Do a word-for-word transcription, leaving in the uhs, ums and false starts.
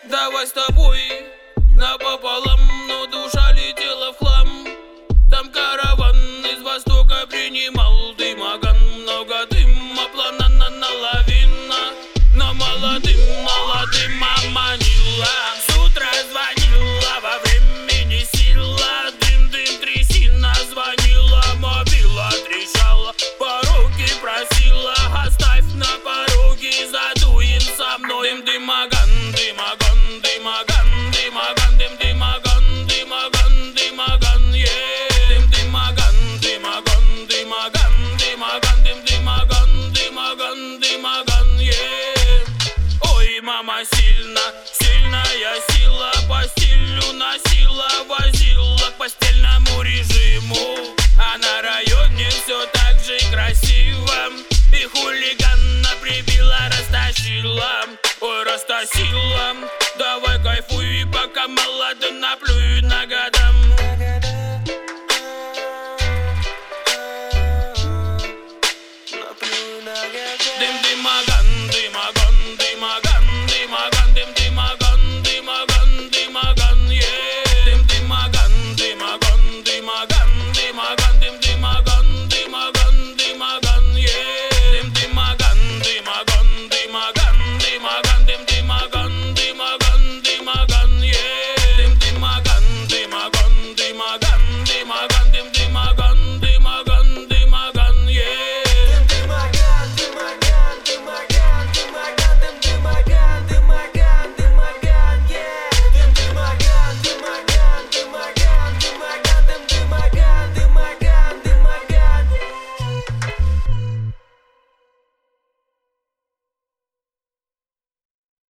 Давай с тобой напополам, но душа летела в хлам. Там караван из востока принимал дымоган. Много дыма, планана лавина, но молодым, молодым манила. С утра звонила, во времени сила. Дым-дым, трясина, звонила, мобила трещала. Пороги просила, оставь на пороге, задуем со мной. Дым-дымоган, дымоган, дымоган, дымоган, дым-дымоган, дымоган, дымоган, yeah. Дым-дымоган, дымоган, дымоган, дымоган, дым-дымоган, дымоган, дымоган, yeah. Ой, мама, сильно, сильная сила по стилю носила, возила к постельному режиму. А на районе все так же красиво, и хулиганна прибила, растащила. Ой, растащила, давай кайфуй, пока молода, на